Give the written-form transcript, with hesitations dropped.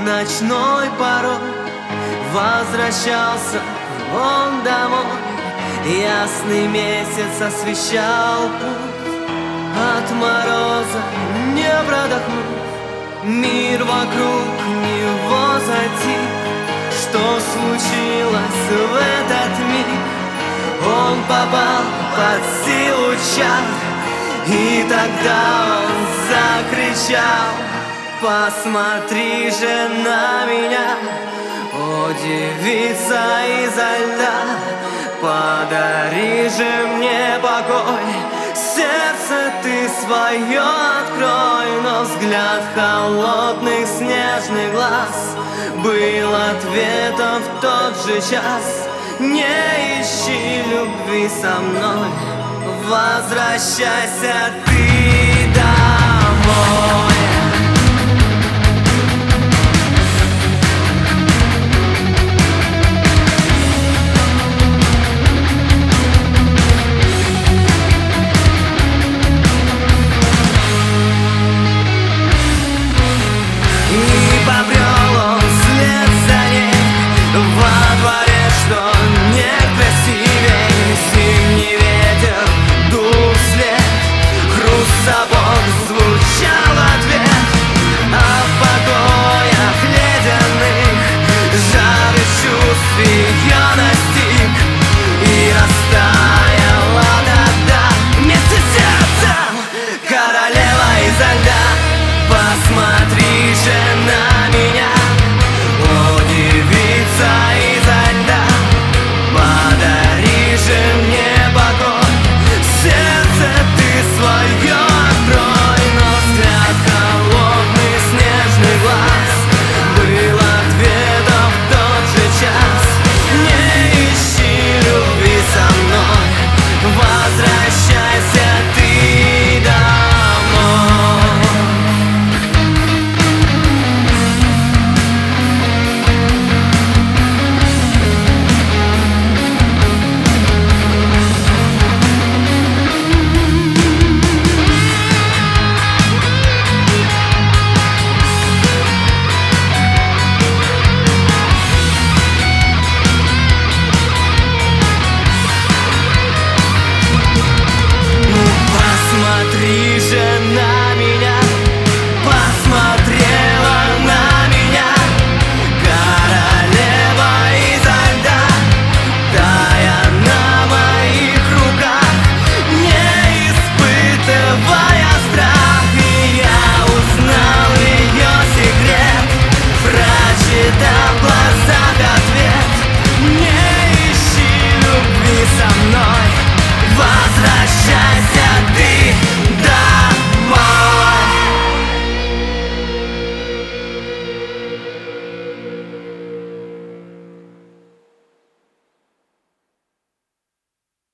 ночной порой возвращался он домой. Ясный месяц освещал путь, от мороза не продохнув. Мир вокруг него затих. Что случилось в этот миг? Он попал под силу чар, и тогда он закричал: посмотри же на меня, о девица изо льда, подари же мне покой, сердце ты свое открой. Но взгляд холодных снежных глаз был ответом в тот же час: не ищи любви со мной, возвращайся ты домой.